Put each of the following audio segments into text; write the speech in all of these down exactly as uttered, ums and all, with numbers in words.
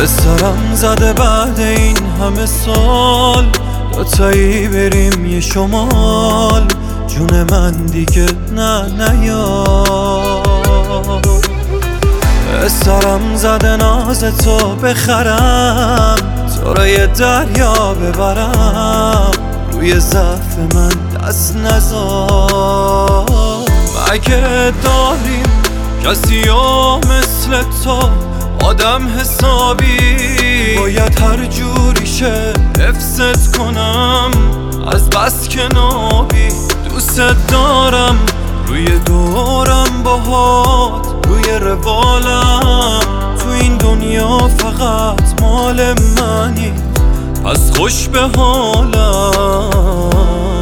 سرم زده بعد این همه سال دوتایی بریم یه شمال، جون من دیگه نه نیا. سرم زده ناز تو بخرم، تو رو یه دریا ببرم، روی ضعف من دست نزار. مگه داریم کسی ها مثل تو آدم حسابی؟ باید هر جوری شه حفظت کنم از بس که نابی. دوست دارم روی دورم باهات، روی روالم تو این دنیا فقط مال منی، پس خوش به حالم.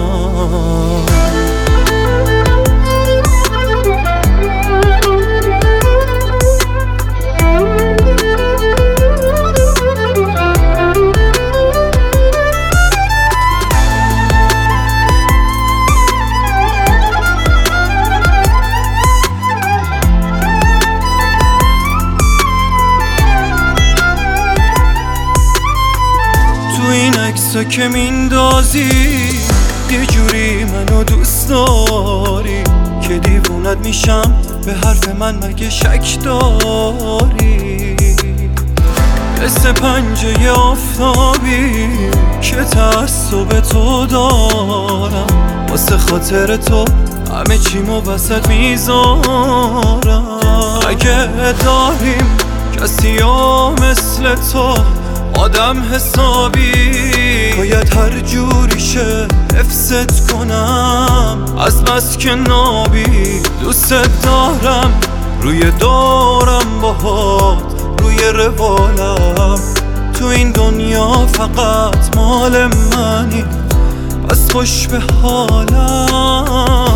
عکسا که میندازی یه جوری منو دوست داری که دیوونت میشم، به حرف من مگه شک داری؟ مثل پنجه آفتابی که تعصب تو دارم، واسه خاطر تو همه چیمو وسط میذارم. اگه داریم کسی ها مثل تو آدم حسابی، باید هر جوری شه حفظت کنم از بس که نابی. دوست دارم روی دورم باهات، روی روالم تو این دنیا فقط مال منی، پس خوش به حالم.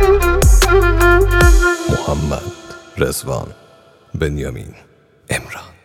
محمد رضوان بنیامین امران.